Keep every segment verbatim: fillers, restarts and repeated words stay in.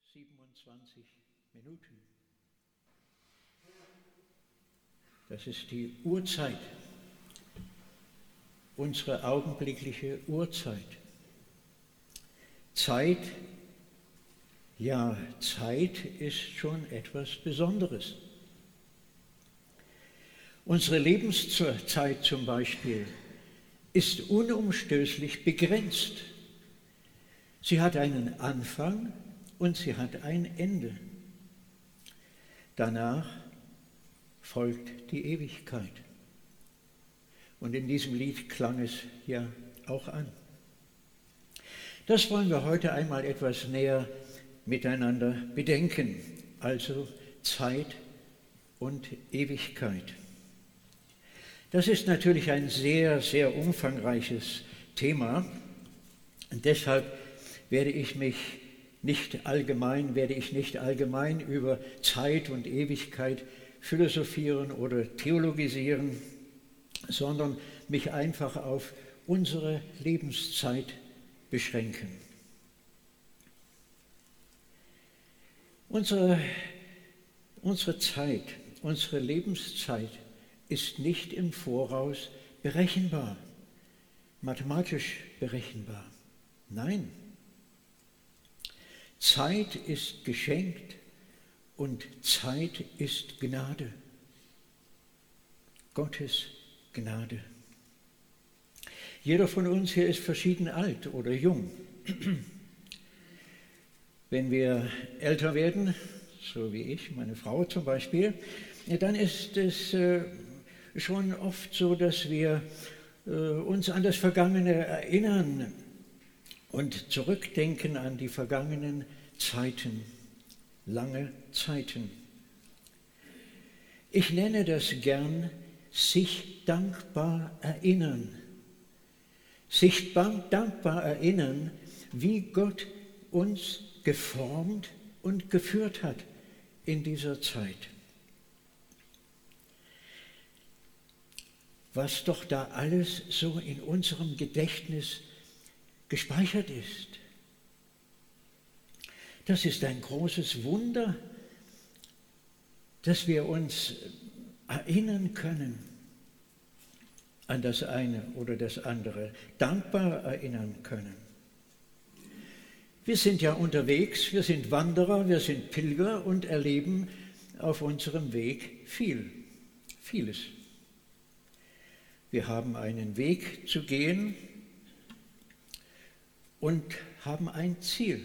siebenundzwanzig Minuten. Das ist die Uhrzeit, unsere augenblickliche Uhrzeit. Zeit, ja, Zeit ist schon etwas Besonderes. Unsere Lebenszeit zum Beispiel ist unumstößlich begrenzt. Sie hat einen Anfang und sie hat ein Ende. Danach folgt die Ewigkeit. Und in diesem Lied klang es ja auch an. Das wollen wir heute einmal etwas näher miteinander bedenken, also Zeit und Ewigkeit. Das ist natürlich ein sehr, sehr umfangreiches Thema und deshalb werde ich mich nicht allgemein, werde ich nicht allgemein über Zeit und Ewigkeit philosophieren oder theologisieren, sondern mich einfach auf unsere Lebenszeit beschränken. Unsere, unsere Zeit, unsere Lebenszeit ist nicht im Voraus berechenbar, mathematisch berechenbar. Nein, Zeit ist geschenkt und Zeit ist Gnade, Gottes Gnade. Jeder von uns hier ist verschieden alt oder jung. Wenn wir älter werden, so wie ich, meine Frau zum Beispiel, dann ist es äh, schon oft so, dass wir äh, uns an das Vergangene erinnern und zurückdenken an die vergangenen Zeiten, lange Zeiten. Ich nenne das gern sich dankbar erinnern. Sich dankbar erinnern, wie Gott uns geformt und geführt hat in dieser Zeit. Was doch da alles so in unserem Gedächtnis gespeichert ist. Das ist ein großes Wunder, dass wir uns erinnern können an das eine oder das andere, dankbar erinnern können. Wir sind ja unterwegs, wir sind Wanderer, wir sind Pilger und erleben auf unserem Weg viel, vieles. Wir haben einen Weg zu gehen und haben ein Ziel,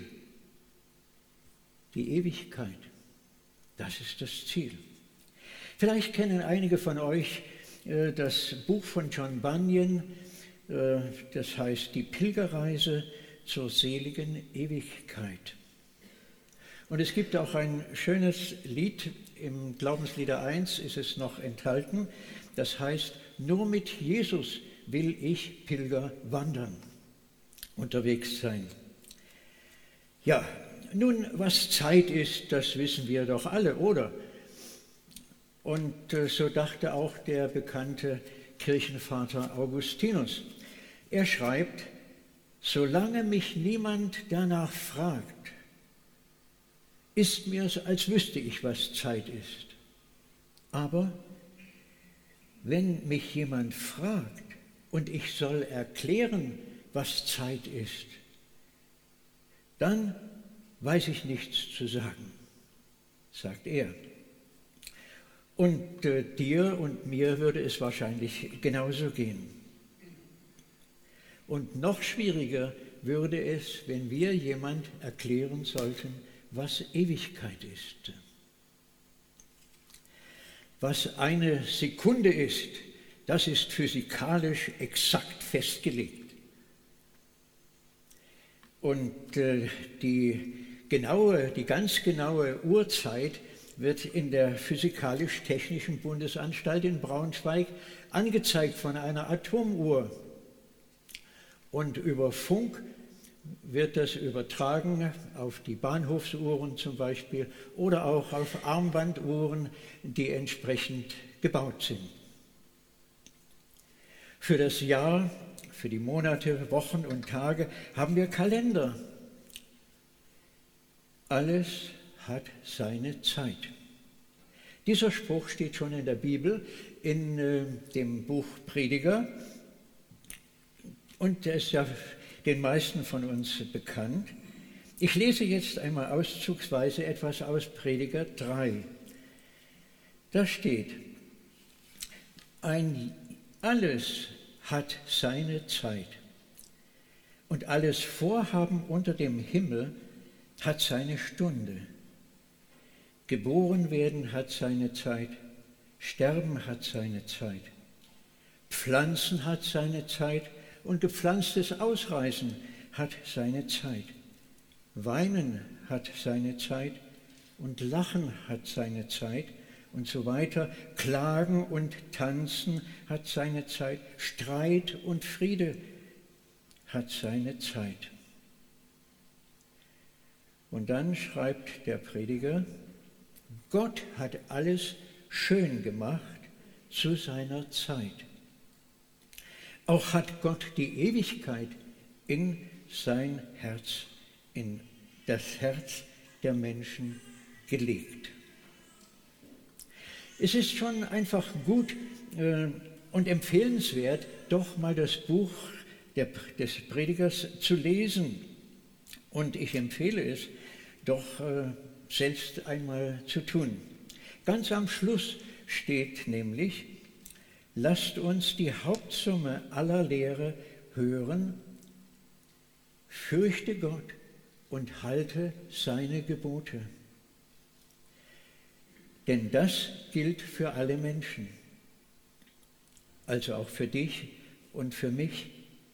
die Ewigkeit. Das ist das Ziel. Vielleicht kennen einige von euch äh, das Buch von John Bunyan, äh, das heißt Die Pilgerreise zur seligen Ewigkeit. Und es gibt auch ein schönes Lied, im Glaubenslieder eins ist es noch enthalten, das heißt, nur mit Jesus will ich Pilger wandern, unterwegs sein. Ja, nun, was Zeit ist, das wissen wir doch alle, oder? Und äh, so dachte auch der bekannte Kirchenvater Augustinus. Er schreibt, solange mich niemand danach fragt, ist mir es, als wüsste ich, was Zeit ist. Aber wenn mich jemand fragt und ich soll erklären, was Zeit ist, dann weiß ich nichts zu sagen, sagt er. Und äh, dir und mir würde es wahrscheinlich genauso gehen. Und noch schwieriger würde es, wenn wir jemand erklären sollten, was Ewigkeit ist. Was eine Sekunde ist, das ist physikalisch exakt festgelegt. Und äh, die genaue, die ganz genaue Uhrzeit wird in der Physikalisch-Technischen Bundesanstalt in Braunschweig angezeigt von einer Atomuhr. Und über Funk wird das übertragen auf die Bahnhofsuhren zum Beispiel oder auch auf Armbanduhren, die entsprechend gebaut sind. Für das Jahr, für die Monate, Wochen und Tage haben wir Kalender. alles hat seine Zeit. Dieser Spruch steht schon in der Bibel, in äh, dem Buch Prediger, und der ist ja den meisten von uns bekannt. Ich lese jetzt einmal auszugsweise etwas aus Prediger drei. Da steht: Ein alles hat seine Zeit, und alles Vorhaben unter dem Himmel hat seine Stunde. Geboren werden hat seine Zeit, Sterben hat seine Zeit, Pflanzen hat seine Zeit und gepflanztes Ausreißen hat seine Zeit. Weinen hat seine Zeit und Lachen hat seine Zeit und so weiter. Klagen und Tanzen hat seine Zeit, Streit und Friede hat seine Zeit. Und dann schreibt der Prediger: Gott hat alles schön gemacht zu seiner Zeit. Auch hat Gott die Ewigkeit in sein Herz, in das Herz der Menschen gelegt. Es ist schon einfach gut äh, und empfehlenswert, doch mal das Buch der, des Predigers zu lesen. Und ich empfehle es doch äh, selbst einmal zu tun. Ganz am Schluss steht nämlich: Lasst uns die Hauptsumme aller Lehre hören, fürchte Gott und halte seine Gebote. Denn das gilt für alle Menschen, also auch für dich und für mich.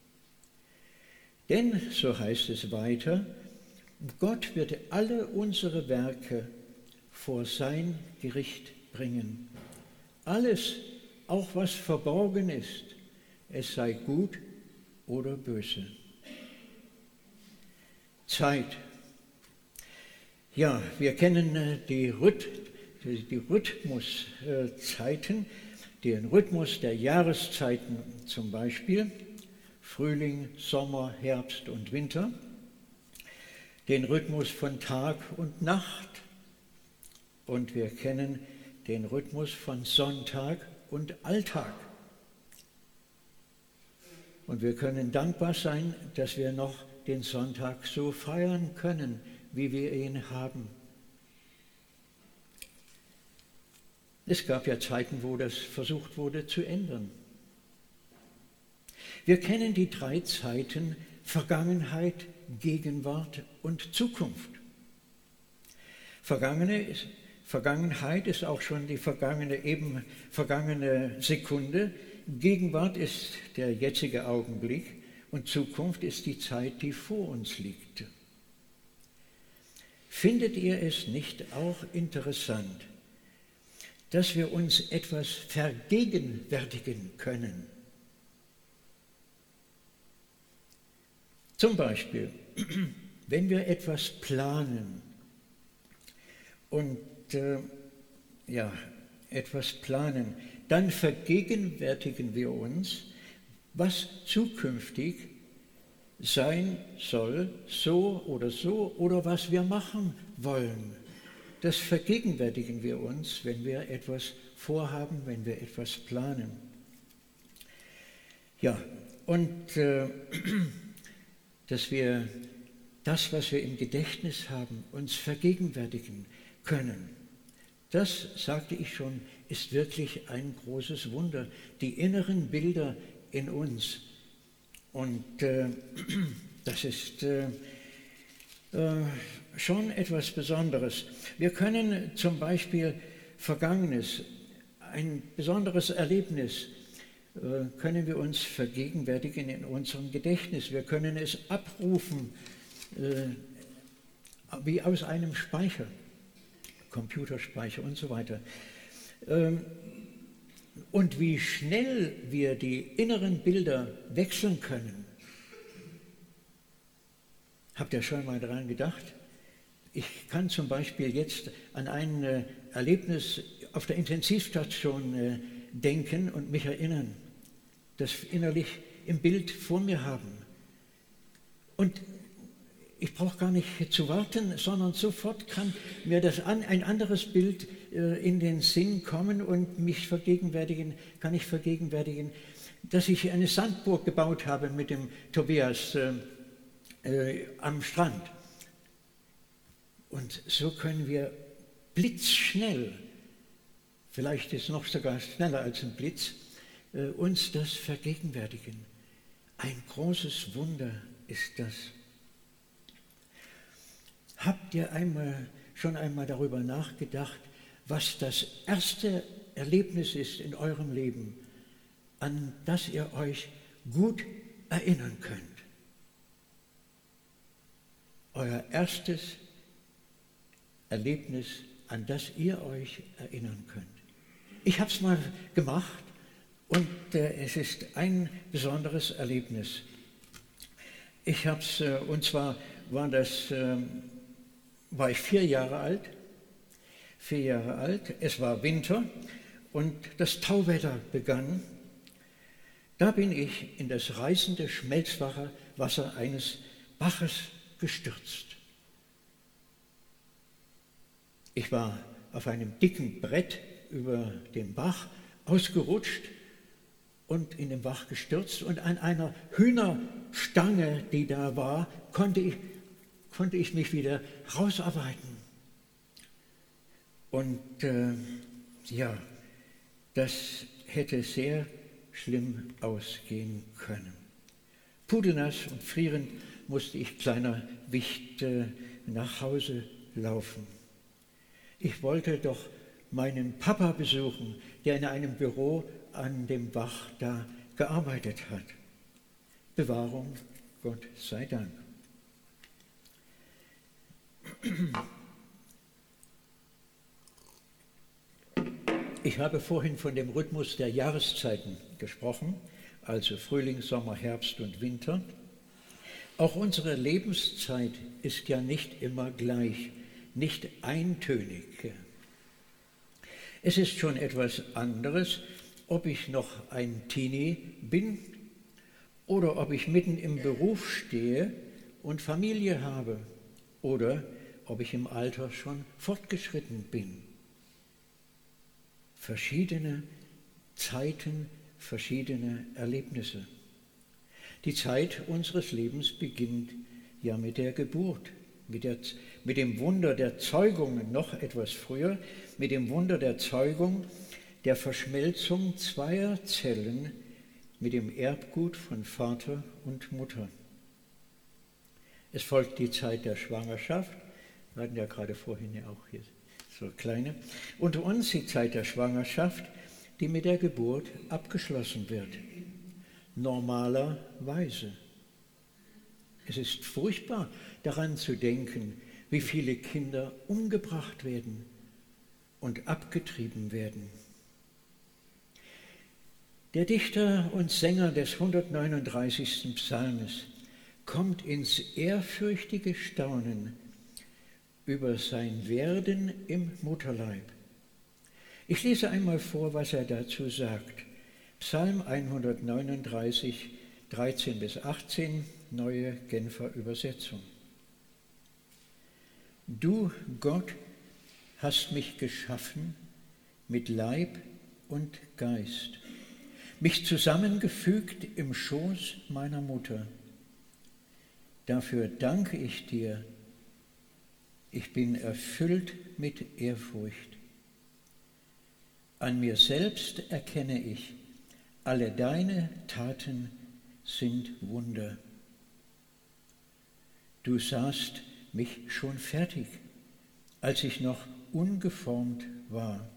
Denn, so heißt es weiter, Gott wird alle unsere Werke vor sein Gericht bringen. Alles, auch was verborgen ist, es sei gut oder böse. Zeit. Ja, wir kennen die, Rhyth die Rhythmuszeiten, den Rhythmus der Jahreszeiten zum Beispiel, Frühling, Sommer, Herbst und Winter, den Rhythmus von Tag und Nacht, und wir kennen den Rhythmus von Sonntag und Alltag. Und wir können dankbar sein, dass wir noch den Sonntag so feiern können, wie wir ihn haben. Es gab ja Zeiten, wo das versucht wurde zu ändern. Wir kennen die drei Zeiten Vergangenheit, Gegenwart und Zukunft. Vergangene ist, Vergangenheit ist auch schon die vergangene, eben vergangene Sekunde. Gegenwart ist der jetzige Augenblick und Zukunft ist die Zeit, die vor uns liegt. Findet ihr es nicht auch interessant, dass wir uns etwas vergegenwärtigen können? Zum Beispiel, wenn wir etwas planen und äh, ja, etwas planen, dann vergegenwärtigen wir uns, was zukünftig sein soll, so oder so, oder was wir machen wollen. Das vergegenwärtigen wir uns, wenn wir etwas vorhaben, wenn wir etwas planen. Ja, und äh, dass wir das, was wir im Gedächtnis haben, uns vergegenwärtigen können. Das, sagte ich schon, ist wirklich ein großes Wunder. Die inneren Bilder in uns. Und äh, das ist äh, äh, schon etwas Besonderes. Wir können zum Beispiel Vergangenes, ein besonderes Erlebnis, können wir uns vergegenwärtigen in unserem Gedächtnis. Wir können es abrufen äh, wie aus einem Speicher, Computerspeicher und so weiter. Ähm, und wie schnell wir die inneren Bilder wechseln können. Habt ihr schon mal daran gedacht? Ich kann zum Beispiel jetzt an ein äh, Erlebnis auf der Intensivstation äh, denken und mich erinnern, das innerlich im Bild vor mir haben. Und ich brauche gar nicht zu warten, sondern sofort kann mir das an, ein anderes Bild äh, in den Sinn kommen und mich vergegenwärtigen, kann ich vergegenwärtigen, dass ich eine Sandburg gebaut habe mit dem Tobias äh, äh, am Strand. Und so können wir blitzschnell, vielleicht ist es noch sogar schneller als ein Blitz, äh, uns das vergegenwärtigen. Ein großes Wunder ist das. Habt ihr einmal, schon einmal darüber nachgedacht, was das erste Erlebnis ist in eurem Leben, an das ihr euch gut erinnern könnt? Euer erstes Erlebnis, an das ihr euch erinnern könnt. Ich habe es mal gemacht und äh, es ist ein besonderes Erlebnis. Ich habe es, äh, und zwar war das, äh, war ich vier Jahre alt, vier Jahre alt, es war Winter und das Tauwetter begann. Da bin ich in das reißende Schmelzwasser eines Baches gestürzt. Ich war auf einem dicken Brett über den Bach ausgerutscht und in den Bach gestürzt und an einer Hühnerstange, die da war, konnte ich, konnte ich mich wieder rausarbeiten. Und äh, ja, das hätte sehr schlimm ausgehen können. Pudelnass und frierend musste ich, kleiner Wicht, äh, nach Hause laufen. Ich wollte doch meinen Papa besuchen, der in einem Büro an dem Bach da gearbeitet hat. Bewahrung, Gott sei Dank. Ich habe vorhin von dem Rhythmus der Jahreszeiten gesprochen, also Frühling, Sommer, Herbst und Winter. Auch unsere Lebenszeit ist ja nicht immer gleich, nicht eintönig. Es ist schon etwas anderes, ob ich noch ein Teenie bin oder ob ich mitten im Beruf stehe und Familie habe oder ob ich im Alter schon fortgeschritten bin. Verschiedene Zeiten, verschiedene Erlebnisse. Die Zeit unseres Lebens beginnt ja mit der Geburt, mit, der, mit dem Wunder der Zeugung, noch etwas früher, mit dem Wunder der Zeugung, der Verschmelzung zweier Zellen mit dem Erbgut von Vater und Mutter. Es folgt die Zeit der Schwangerschaft, wir hatten ja gerade vorhin ja auch hier so kleine, unter uns die Zeit der Schwangerschaft, die mit der Geburt abgeschlossen wird, normalerweise. Es ist furchtbar, daran zu denken, wie viele Kinder umgebracht werden und abgetrieben werden. Der Dichter und Sänger des hundertneununddreißigsten Psalmes kommt ins ehrfürchtige Staunen über sein Werden im Mutterleib. Ich lese einmal vor, was er dazu sagt. Psalm hundertneununddreißig, dreizehn bis achtzehn, neue Genfer Übersetzung. Du, Gott, hast mich geschaffen mit Leib und Geist, mich zusammengefügt im Schoß meiner Mutter. Dafür danke ich dir. Ich bin erfüllt mit Ehrfurcht. An mir selbst erkenne ich, alle deine Taten sind Wunder. Du sahst mich schon fertig, als ich noch ungeformt war.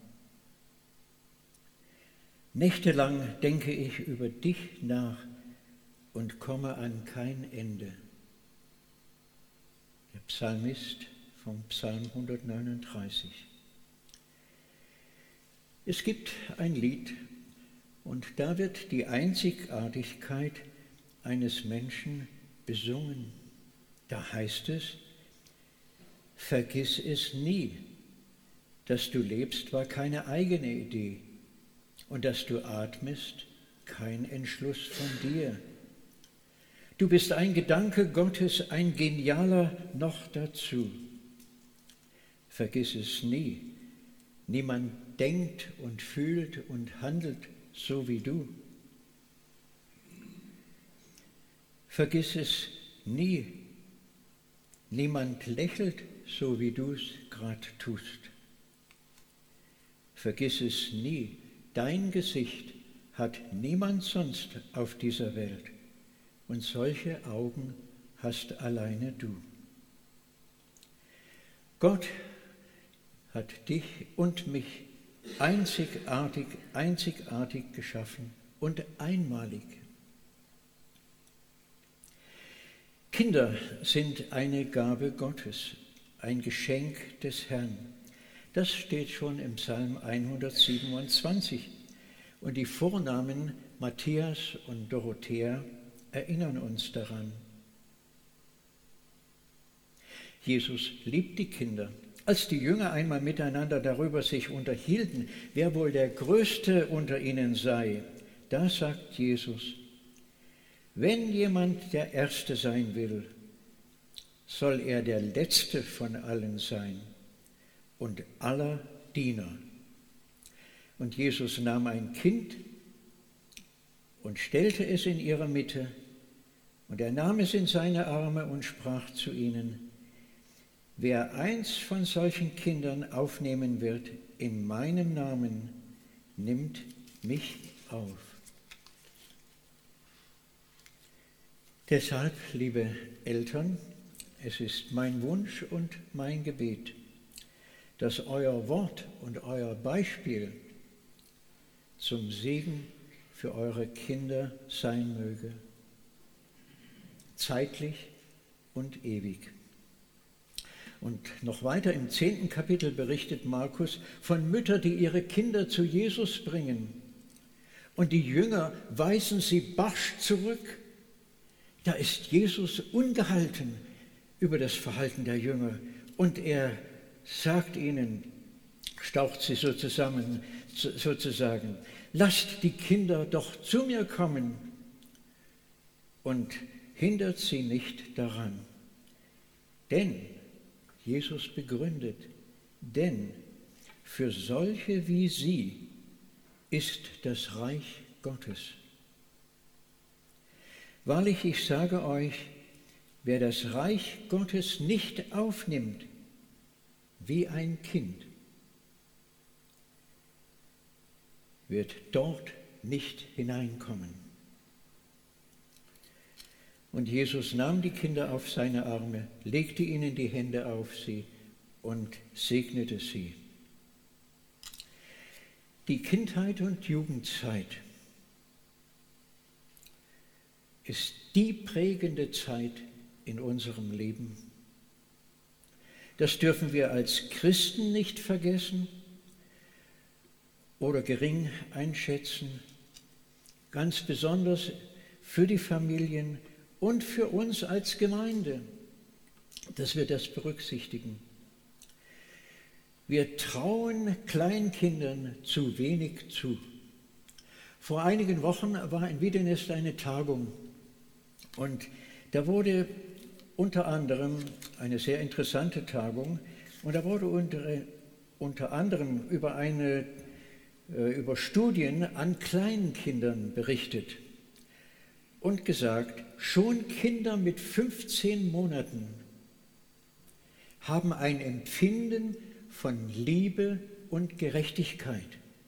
Nächtelang denke ich über dich nach und komme an kein Ende. Der Psalmist vom Psalm hundertneununddreißig. Es gibt ein Lied, und da wird die Einzigartigkeit eines Menschen besungen. Da heißt es: Vergiss es nie, dass du lebst, war keine eigene Idee, und dass du atmest, kein Entschluss von dir. Du bist ein Gedanke Gottes, ein genialer noch dazu. Vergiss es nie. Niemand denkt und fühlt und handelt so wie du. Vergiss es nie. Niemand lächelt so wie du es gerade tust. Vergiss es nie. Dein Gesicht hat niemand sonst auf dieser Welt. Und solche Augen hast alleine du. Gott hat dich und mich einzigartig, einzigartig geschaffen und einmalig. Kinder sind eine Gabe Gottes, ein Geschenk des Herrn. Das steht schon im Psalm hundertsiebenundzwanzig. Und die Vornamen Matthias und Dorothea erinnern uns daran. Jesus liebt die Kinder. Als die Jünger einmal miteinander darüber sich unterhielten, wer wohl der Größte unter ihnen sei, da sagt Jesus: Wenn jemand der Erste sein will, soll er der Letzte von allen sein und aller Diener. Und Jesus nahm ein Kind und stellte es in ihre Mitte, und er nahm es in seine Arme und sprach zu ihnen: Wer eins von solchen Kindern aufnehmen wird in meinem Namen, nimmt mich auf. Deshalb, liebe Eltern, es ist mein Wunsch und mein Gebet, dass euer Wort und euer Beispiel zum Segen für eure Kinder sein möge, zeitlich und ewig. Und noch weiter im zehnten Kapitel berichtet Markus von Müttern, die ihre Kinder zu Jesus bringen. Und die Jünger weisen sie barsch zurück. Da ist Jesus ungehalten über das Verhalten der Jünger. Und er sagt ihnen, staucht sie so zusammen, sozusagen: Lasst die Kinder doch zu mir kommen und hindert sie nicht daran. Denn, Jesus begründet, denn für solche wie sie ist das Reich Gottes. Wahrlich, ich sage euch, wer das Reich Gottes nicht aufnimmt wie ein Kind, wird dort nicht hineinkommen. Und Jesus nahm die Kinder auf seine Arme, legte ihnen die Hände auf sie und segnete sie. Die Kindheit und Jugendzeit ist die prägende Zeit in unserem Leben. Das dürfen wir als Christen nicht vergessen oder gering einschätzen, ganz besonders für die Familien und für uns als Gemeinde, dass wir das berücksichtigen. Wir trauen Kleinkindern zu wenig zu. Vor einigen Wochen war in Wiedenest eine Tagung und da wurde unter anderem eine sehr interessante Tagung und da wurde unter, unter anderem über, eine, über Studien an Kleinkindern berichtet. Und gesagt, schon Kinder mit fünfzehn Monaten haben ein Empfinden von Liebe und Gerechtigkeit.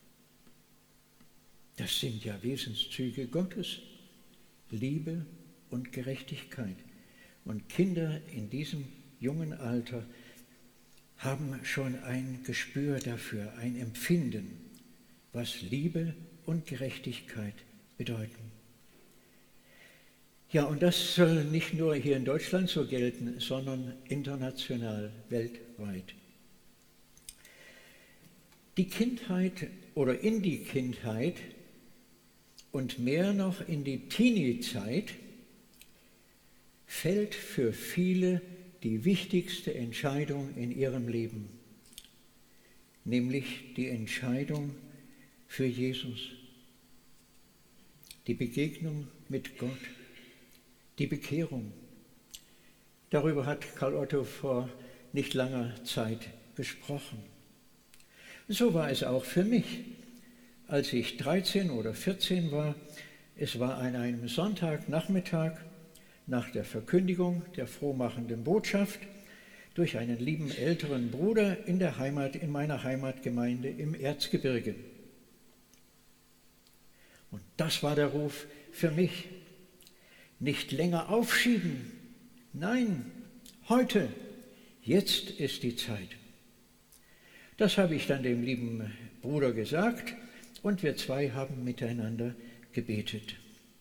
Das sind ja Wesenszüge Gottes, Liebe und Gerechtigkeit. Und Kinder in diesem jungen Alter haben schon ein Gespür dafür, ein Empfinden, was Liebe und Gerechtigkeit bedeuten. Ja, und das soll nicht nur hier in Deutschland so gelten, sondern international, weltweit. Die Kindheit oder in die Kindheit und mehr noch in die Teenie-Zeit fällt für viele die wichtigste Entscheidung in ihrem Leben, nämlich die Entscheidung für Jesus, die Begegnung mit Gott, die Bekehrung. Darüber hat Karl Otto vor nicht langer Zeit gesprochen. So war es auch für mich, als ich dreizehn oder vierzehn war. Es war an einem Sonntagnachmittag nach der Verkündigung der frohmachenden Botschaft durch einen lieben älteren Bruder in der Heimat, in meiner Heimatgemeinde im Erzgebirge. Und das war der Ruf für mich. Nicht länger aufschieben. Nein, heute, jetzt ist die Zeit. Das habe ich dann dem lieben Bruder gesagt und wir zwei haben miteinander gebetet.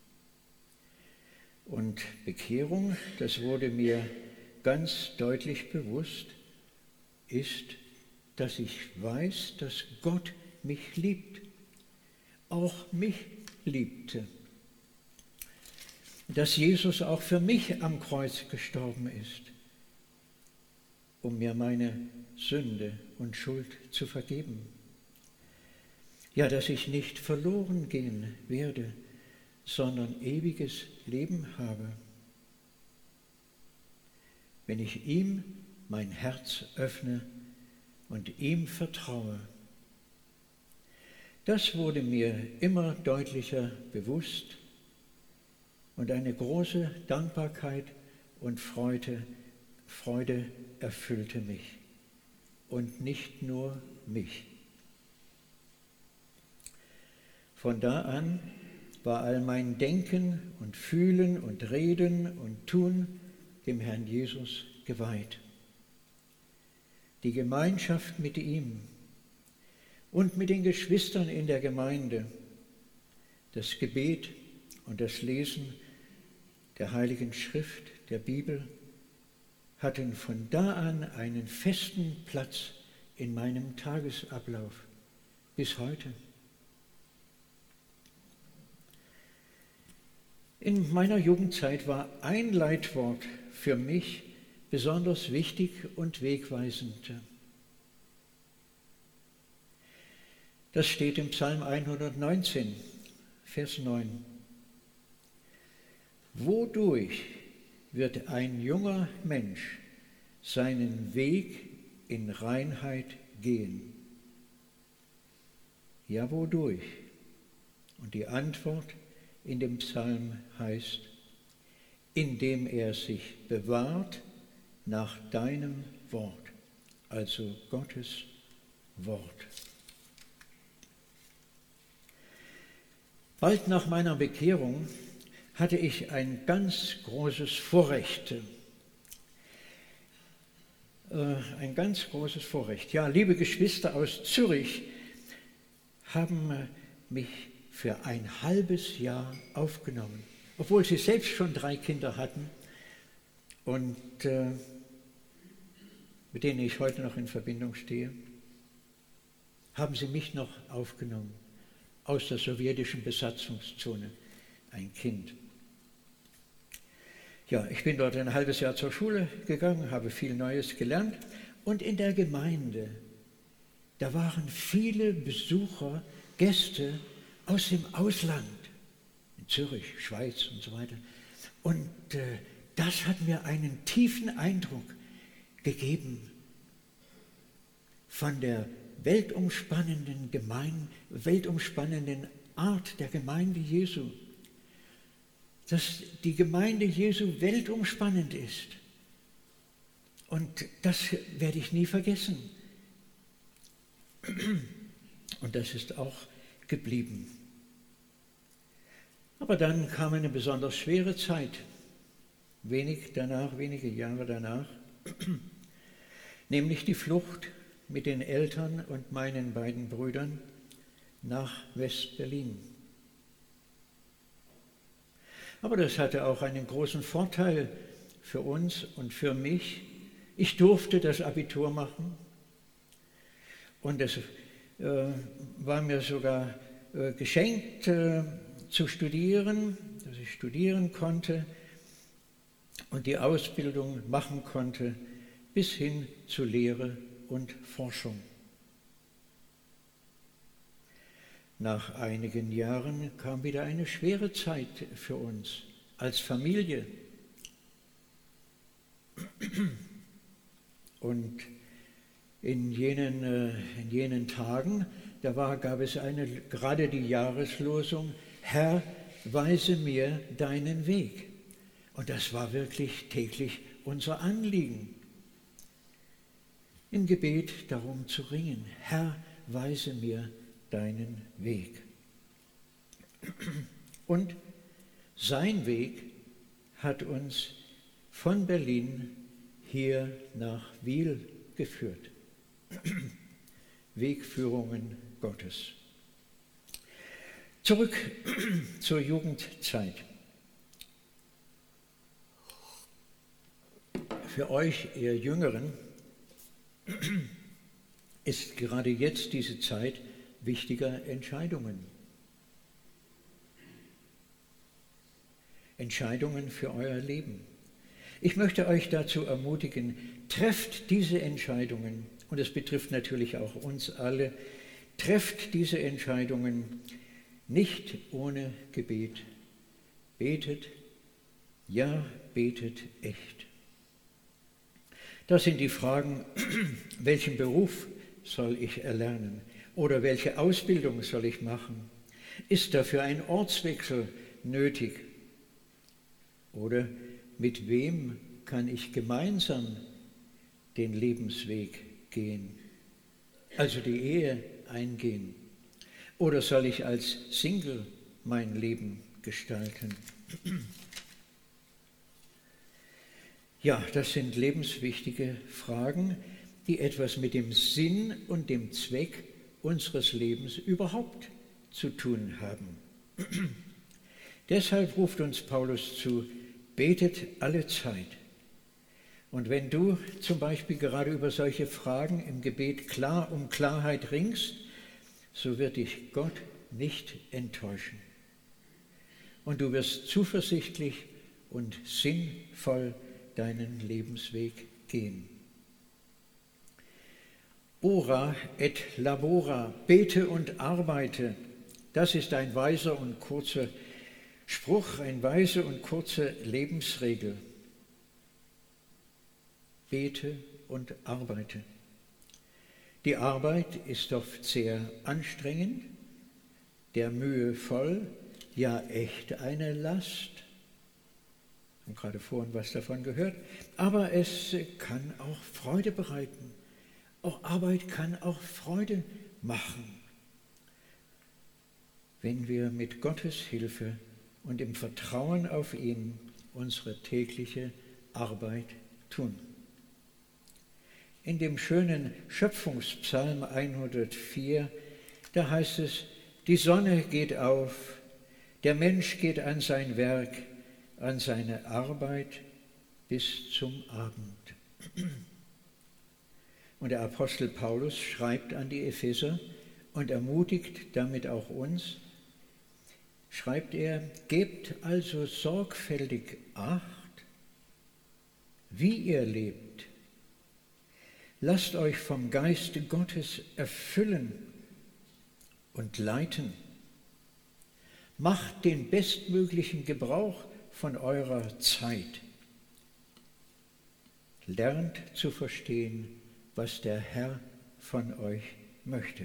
Und Bekehrung, das wurde mir ganz deutlich bewusst, ist, dass ich weiß, dass Gott mich liebt, auch mich liebte. Dass Jesus auch für mich am Kreuz gestorben ist, um mir meine Sünde und Schuld zu vergeben. Ja, dass ich nicht verloren gehen werde, sondern ewiges Leben habe, wenn ich ihm mein Herz öffne und ihm vertraue. Das wurde mir immer deutlicher bewusst und eine große Dankbarkeit und Freude, Freude erfüllte mich und nicht nur mich. Von da an war all mein Denken und Fühlen und Reden und Tun dem Herrn Jesus geweiht. Die Gemeinschaft mit ihm und mit den Geschwistern in der Gemeinde, das Gebet und das Lesen der Heiligen Schrift, der Bibel, hatten von da an einen festen Platz in meinem Tagesablauf bis heute. In meiner Jugendzeit war ein Leitwort für mich besonders wichtig und wegweisend. Das steht im Psalm hundertneunzehn, Vers neun. Wodurch wird ein junger Mensch seinen Weg in Reinheit gehen? Ja, wodurch? Und die Antwort in dem Psalm heißt, indem er sich bewahrt nach deinem Wort, also Gottes Wort. Bald nach meiner Bekehrung hatte ich ein ganz großes Vorrecht. Äh, ein ganz großes Vorrecht. Ja, liebe Geschwister aus Zürich haben mich für ein halbes Jahr aufgenommen, obwohl sie selbst schon drei Kinder hatten und äh, mit denen ich heute noch in Verbindung stehe, haben sie mich noch aufgenommen aus der sowjetischen Besatzungszone, ein Kind. Ja, ich bin dort ein halbes Jahr zur Schule gegangen, habe viel Neues gelernt und in der Gemeinde, da waren viele Besucher, Gäste aus dem Ausland, in Zürich, Schweiz und so weiter. Und äh, das hat mir einen tiefen Eindruck gegeben von der weltumspannenden Gemeinde, weltumspannenden Art der Gemeinde Jesu. Dass die Gemeinde Jesu weltumspannend ist. Und das werde ich nie vergessen. Und das ist auch geblieben. Aber dann kam eine besonders schwere Zeit, wenig danach, wenige Jahre danach, nämlich die Flucht mit den Eltern und meinen beiden Brüdern nach West-Berlin. Aber das hatte auch einen großen Vorteil für uns und für mich. Ich durfte das Abitur machen und es äh, war mir sogar äh, geschenkt äh, zu studieren, dass ich studieren konnte und die Ausbildung machen konnte bis hin zu Lehre und Forschung. Nach einigen Jahren kam wieder eine schwere Zeit für uns als Familie. Und in jenen, in jenen Tagen, da war, gab es eine, gerade die Jahreslosung, Herr, weise mir deinen Weg. Und das war wirklich täglich unser Anliegen, im Gebet darum zu ringen, Herr, weise mir deinen Weg. Und sein Weg hat uns von Berlin hier nach Wil geführt. Wegführungen Gottes. Zurück zur Jugendzeit. Für euch, ihr Jüngeren, ist gerade jetzt diese Zeit wichtiger Entscheidungen. Entscheidungen für euer Leben. Ich möchte euch dazu ermutigen, trefft diese Entscheidungen, und es betrifft natürlich auch uns alle, trefft diese Entscheidungen nicht ohne Gebet. Betet, ja, betet echt. Das sind die Fragen, welchen Beruf soll ich erlernen oder welche Ausbildung soll ich machen? Ist dafür ein Ortswechsel nötig? Oder mit wem kann ich gemeinsam den Lebensweg gehen, also die Ehe eingehen? Oder soll ich als Single mein Leben gestalten? Ja, das sind lebenswichtige Fragen, die etwas mit dem Sinn und dem Zweck unseres Lebens überhaupt zu tun haben. Deshalb ruft uns Paulus zu, betet alle Zeit. Und wenn du zum Beispiel gerade über solche Fragen im Gebet klar um Klarheit ringst, so wird dich Gott nicht enttäuschen. Und du wirst zuversichtlich und sinnvoll deinen Lebensweg gehen. Ora et labora, bete und arbeite, das ist ein weiser und kurzer Spruch, eine weise und kurze Lebensregel. Bete und arbeite. Die Arbeit ist oft sehr anstrengend, der Mühe voll, ja echt eine Last. Wir haben gerade vorhin was davon gehört, aber es kann auch Freude bereiten. Auch Arbeit kann auch Freude machen, wenn wir mit Gottes Hilfe und im Vertrauen auf ihn unsere tägliche Arbeit tun. In dem schönen Schöpfungspsalm hundertvier, da heißt es, die Sonne geht auf, der Mensch geht an sein Werk, an seine Arbeit bis zum Abend. Und der Apostel Paulus schreibt an die Epheser und ermutigt damit auch uns, schreibt er, gebt also sorgfältig Acht, wie ihr lebt. Lasst euch vom Geiste Gottes erfüllen und leiten. Macht den bestmöglichen Gebrauch von eurer Zeit. Lernt zu verstehen, was der Herr von euch möchte.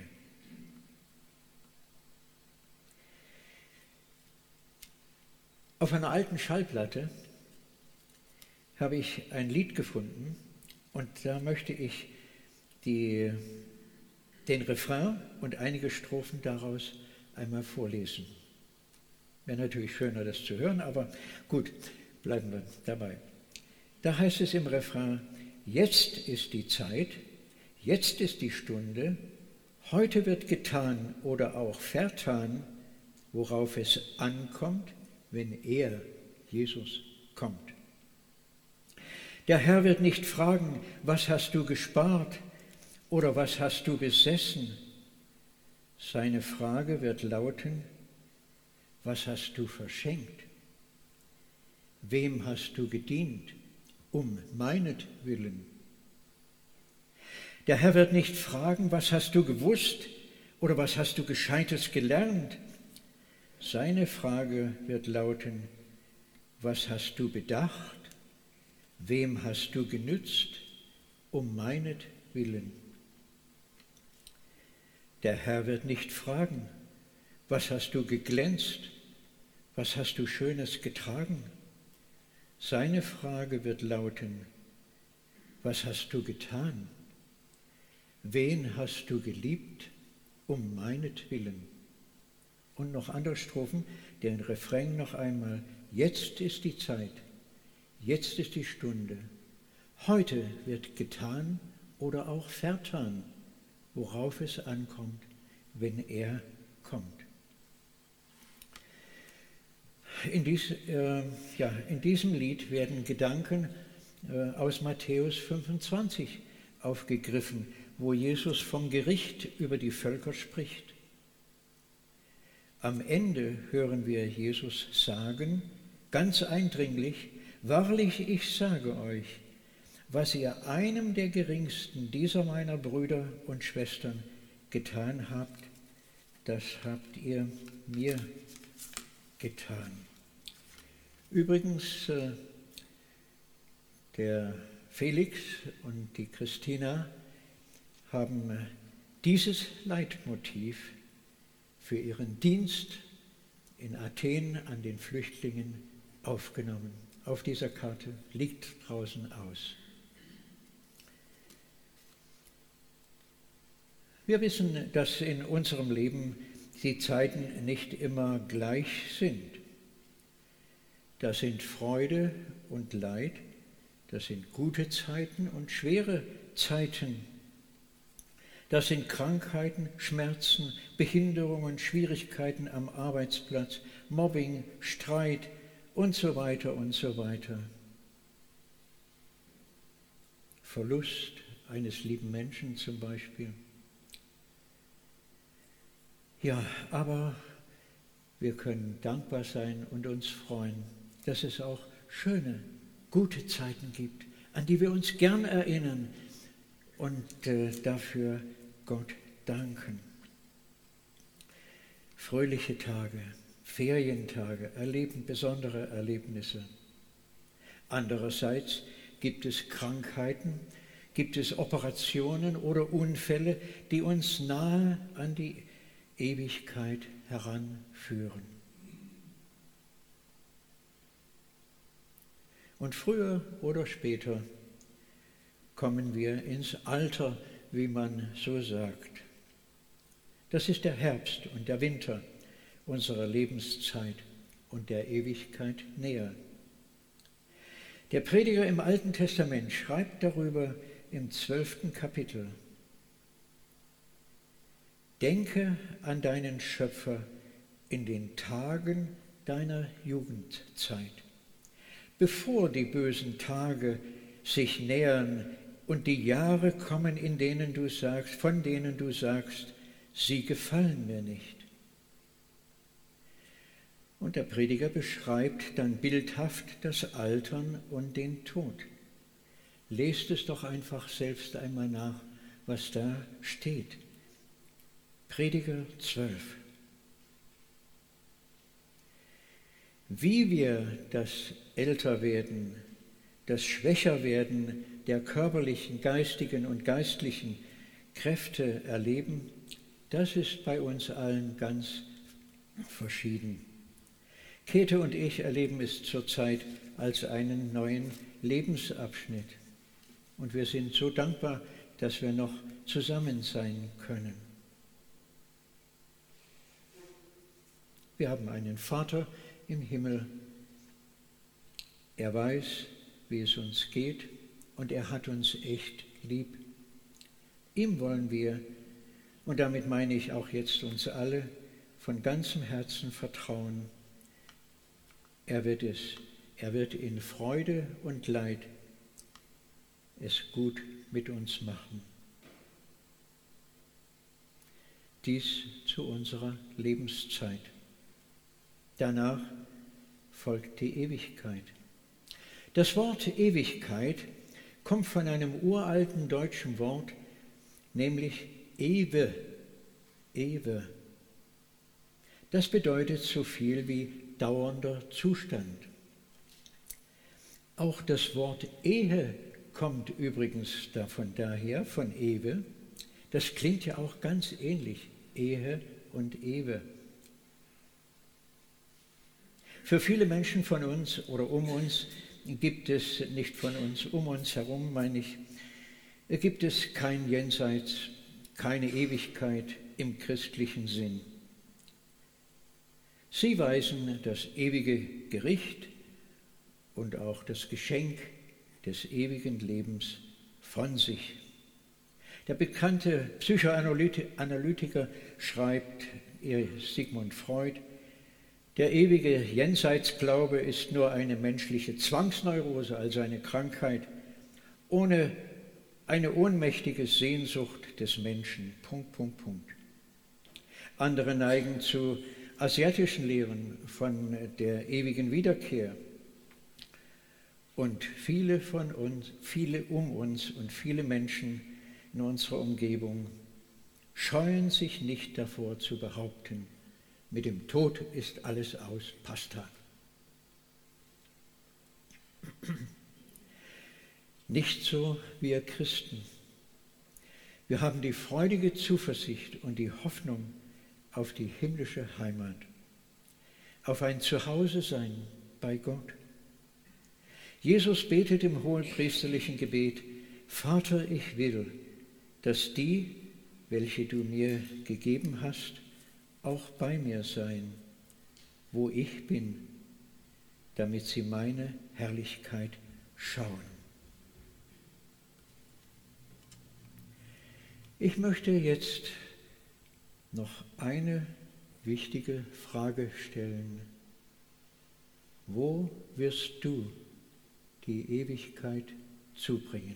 Auf einer alten Schallplatte habe ich ein Lied gefunden und da möchte ich die, den Refrain und einige Strophen daraus einmal vorlesen. Wäre natürlich schöner, das zu hören, aber gut, bleiben wir dabei. Da heißt es im Refrain, jetzt ist die Zeit, jetzt ist die Stunde, heute wird getan oder auch vertan, worauf es ankommt, wenn er, Jesus, kommt. Der Herr wird nicht fragen, was hast du gespart oder was hast du besessen? Seine Frage wird lauten, was hast du verschenkt? Wem hast du gedient? Um meinetwillen. Der Herr wird nicht fragen, was hast du gewusst oder was hast du Gescheites gelernt? Seine Frage wird lauten, Was hast du bedacht? Wem hast du genützt? Um meinetwillen. Der Herr wird nicht fragen, was hast du geglänzt? Was hast du Schönes getragen? Seine Frage wird lauten, was hast du getan? Wen hast du geliebt? Um meinetwillen. Und noch andere Strophen, den Refrain noch einmal. Jetzt ist die Zeit, jetzt ist die Stunde. Heute wird getan oder auch vertan, worauf es ankommt, wenn er kommt. In, dies, äh, ja, in diesem Lied werden Gedanken äh, aus Matthäus fünfundzwanzig aufgegriffen, wo Jesus vom Gericht über die Völker spricht. Am Ende hören wir Jesus sagen, ganz eindringlich, wahrlich, ich sage euch, was ihr einem der geringsten dieser meiner Brüder und Schwestern getan habt, das habt ihr mir getan. Übrigens, äh, der Felix und die Christina haben äh, dieses Leitmotiv für ihren Dienst in Athen an den Flüchtlingen aufgenommen. Auf dieser Karte liegt draußen aus. Wir wissen, dass in unserem Leben die Zeiten nicht immer gleich sind. Da sind Freude und Leid, das sind gute Zeiten und schwere Zeiten. Das sind Krankheiten, Schmerzen, Behinderungen, Schwierigkeiten am Arbeitsplatz, Mobbing, Streit und so weiter und so weiter. Verlust eines lieben Menschen zum Beispiel. Ja, aber wir können dankbar sein und uns freuen, dass es auch schöne, gute Zeiten gibt, an die wir uns gern erinnern und äh, dafür Gott danken. Fröhliche Tage, Ferientage erleben besondere Erlebnisse. Andererseits gibt es Krankheiten, gibt es Operationen oder Unfälle, die uns nahe an die Ewigkeit heranführen. Und früher oder später kommen wir ins Alter, wie man so sagt. Das ist der Herbst und der Winter unserer Lebenszeit und der Ewigkeit näher. Der Prediger im Alten Testament schreibt darüber im zwölften Kapitel: Denke an deinen Schöpfer in den Tagen deiner Jugendzeit, bevor die bösen Tage sich nähern und die Jahre kommen, in denen du sagst, von denen du sagst, sie gefallen mir nicht. Und der Prediger beschreibt dann bildhaft das Altern und den Tod. Lest es doch einfach selbst einmal nach, was da steht. Prediger zwölf. Wie wir das Älterwerden, das Schwächerwerden der körperlichen, geistigen und geistlichen Kräfte erleben, das ist bei uns allen ganz verschieden. Käthe und ich erleben es zurzeit als einen neuen Lebensabschnitt. Und wir sind so dankbar, dass wir noch zusammen sein können. Wir haben einen Vater im Himmel. Er weiß, wie es uns geht, und er hat uns echt lieb. Ihm wollen wir, und damit meine ich auch jetzt uns alle, von ganzem Herzen vertrauen. Er wird es, er wird in Freude und Leid es gut mit uns machen. Dies zu unserer Lebenszeit. Danach folgt die Ewigkeit. Das Wort Ewigkeit kommt von einem uralten deutschen Wort, nämlich Ewe. Ewe. Das bedeutet so viel wie dauernder Zustand. Auch das Wort Ehe kommt übrigens davon daher, von Ewe. Das klingt ja auch ganz ähnlich, Ehe und Ewe. Für viele Menschen von uns oder um uns gibt es, nicht von uns, um uns herum meine ich, gibt es kein Jenseits, keine Ewigkeit im christlichen Sinn. Sie weisen das ewige Gericht und auch das Geschenk des ewigen Lebens von sich. Der bekannte Psychoanalytiker schreibt, Sigmund Freud, der ewige Jenseitsglaube ist nur eine menschliche Zwangsneurose, also eine Krankheit, ohne eine ohnmächtige Sehnsucht des Menschen. Punkt, Punkt, Punkt. Andere neigen zu asiatischen Lehren von der ewigen Wiederkehr. Und viele von uns, viele um uns und viele Menschen in unserer Umgebung scheuen sich nicht davor zu behaupten, mit dem Tod ist alles aus, basta. Nicht so wir Christen. Wir haben die freudige Zuversicht und die Hoffnung auf die himmlische Heimat, auf ein Zuhause-Sein bei Gott. Jesus betet im hohenpriesterlichen Gebet, Vater, ich will, dass die, welche du mir gegeben hast, auch bei mir seien, wo ich bin, damit sie meine Herrlichkeit schauen. Ich möchte jetzt noch eine wichtige Frage stellen. Wo wirst du die Ewigkeit zubringen?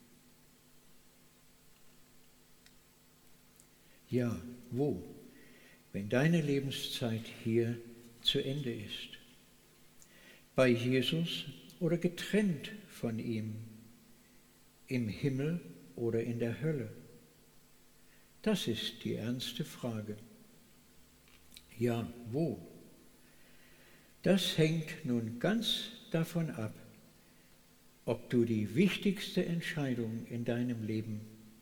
Ja, wo, wenn deine Lebenszeit hier zu Ende ist? Bei Jesus oder getrennt von ihm? Im Himmel oder in der Hölle? Das ist die ernste Frage. Ja, wo? Das hängt nun ganz davon ab, ob du die wichtigste Entscheidung in deinem Leben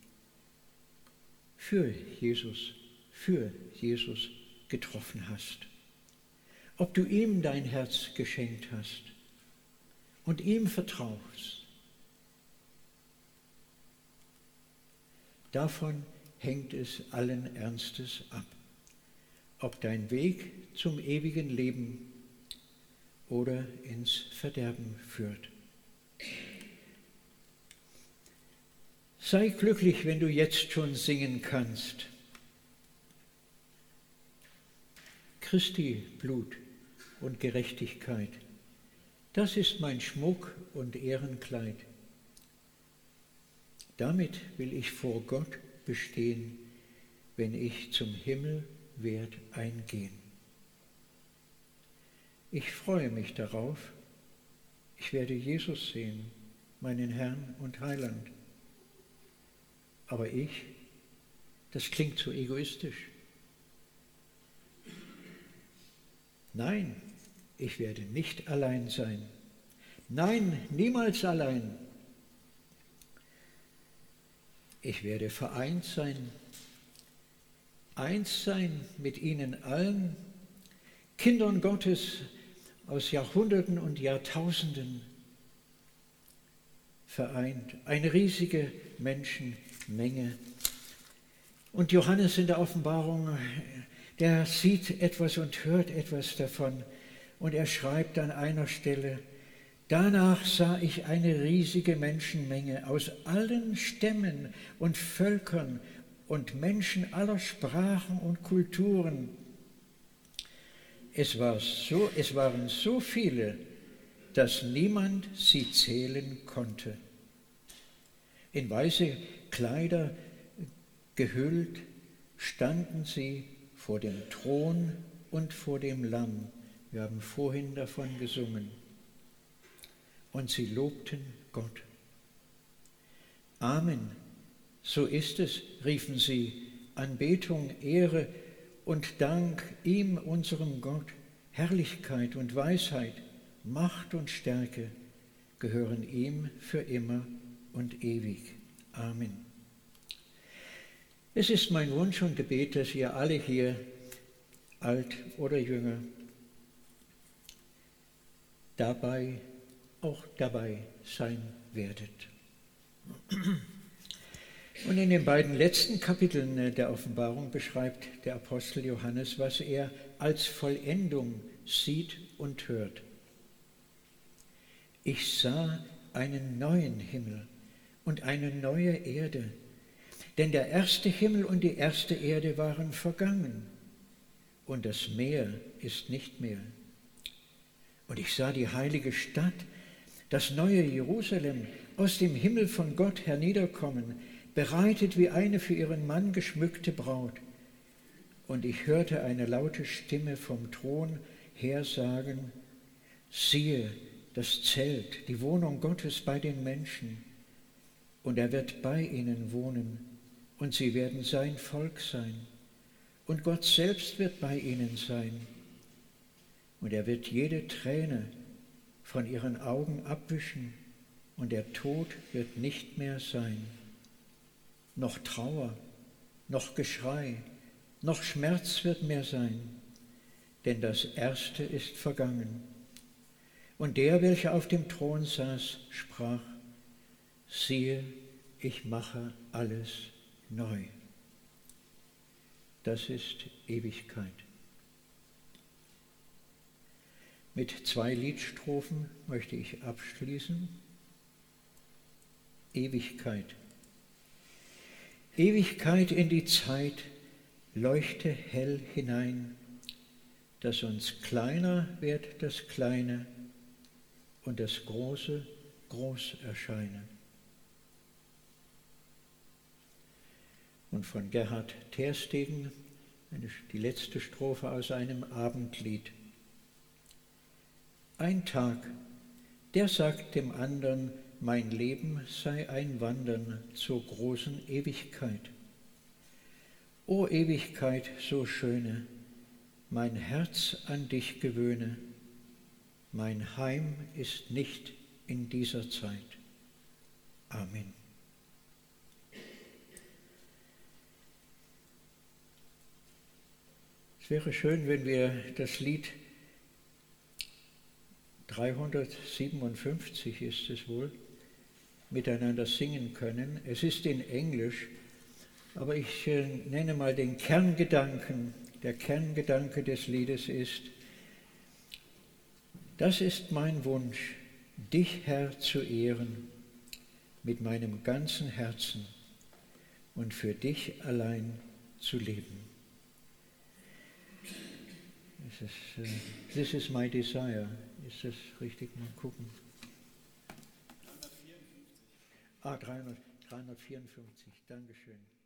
für Jesus, für Jesus getroffen hast. Ob du ihm dein Herz geschenkt hast und ihm vertraust. Davon hängt es allen Ernstes ab, ob dein Weg zum ewigen Leben oder ins Verderben führt. Sei glücklich, wenn du jetzt schon singen kannst. Christi Blut und Gerechtigkeit, das ist mein Schmuck und Ehrenkleid. Damit will ich vor Gott bestehen, wenn ich zum Himmel werd eingehen. Ich freue mich darauf, ich werde Jesus sehen, meinen Herrn und Heiland. Aber ich, das klingt so egoistisch. Nein, ich werde nicht allein sein. Nein, niemals allein. Ich werde vereint sein, eins sein mit ihnen allen, Kindern Gottes aus Jahrhunderten und Jahrtausenden, vereint, eine riesige Menschenmenge. Und Johannes in der Offenbarung, der sieht etwas und hört etwas davon und er schreibt an einer Stelle, danach sah ich eine riesige Menschenmenge aus allen Stämmen und Völkern und Menschen aller Sprachen und Kulturen. Es, war so, es waren so viele, dass niemand sie zählen konnte. In weiße Kleider gehüllt standen sie vor dem Thron und vor dem Lamm. Wir haben vorhin davon gesungen. Und sie lobten Gott. Amen, so ist es, riefen sie, Anbetung, Ehre und Dank ihm, unserem Gott, Herrlichkeit und Weisheit, Macht und Stärke gehören ihm für immer und ewig. Amen. Es ist mein Wunsch und Gebet, dass ihr alle hier, alt oder jünger, dabei, auch dabei sein werdet. Und in den beiden letzten Kapiteln der Offenbarung beschreibt der Apostel Johannes, was er als Vollendung sieht und hört. Ich sah einen neuen Himmel und eine neue Erde, denn der erste Himmel und die erste Erde waren vergangen und das Meer ist nicht mehr. Und ich sah die heilige Stadt, das neue Jerusalem, aus dem Himmel von Gott herniederkommen, bereitet wie eine für ihren Mann geschmückte Braut. Und ich hörte eine laute Stimme vom Thron her sagen, siehe, das Zelt, die Wohnung Gottes bei den Menschen, und er wird bei ihnen wohnen, und sie werden sein Volk sein, und Gott selbst wird bei ihnen sein, und er wird jede Träne von ihren Augen abwischen, und der Tod wird nicht mehr sein. Noch Trauer, noch Geschrei, noch Schmerz wird mehr sein, denn das Erste ist vergangen. Und der, welcher auf dem Thron saß, sprach, siehe, ich mache alles neu. Das ist Ewigkeit. Mit zwei Liedstrophen möchte ich abschließen. Ewigkeit. Ewigkeit in die Zeit, leuchte hell hinein, dass uns kleiner wird das Kleine und das Große groß erscheine. Und von Gerhard Terstegen die letzte Strophe aus einem Abendlied. Ein Tag, der sagt dem andern, mein Leben sei ein Wandern zur großen Ewigkeit. O Ewigkeit so schöne, mein Herz an dich gewöhne, mein Heim ist nicht in dieser Zeit. Amen. Es wäre schön, wenn wir das Lied dreihundertsiebenundfünfzig ist es wohl, miteinander singen können. Es ist in Englisch, aber ich äh, nenne mal den Kerngedanken. Der Kerngedanke des Liedes ist, das ist mein Wunsch, dich, Herr, zu ehren mit meinem ganzen Herzen und für dich allein zu leben. Das ist, uh, this is my desire. Ist das richtig? Mal gucken. dreihundertvierundfünfzig. Ah, dreihundert, dreihundertvierundfünfzig. Dankeschön.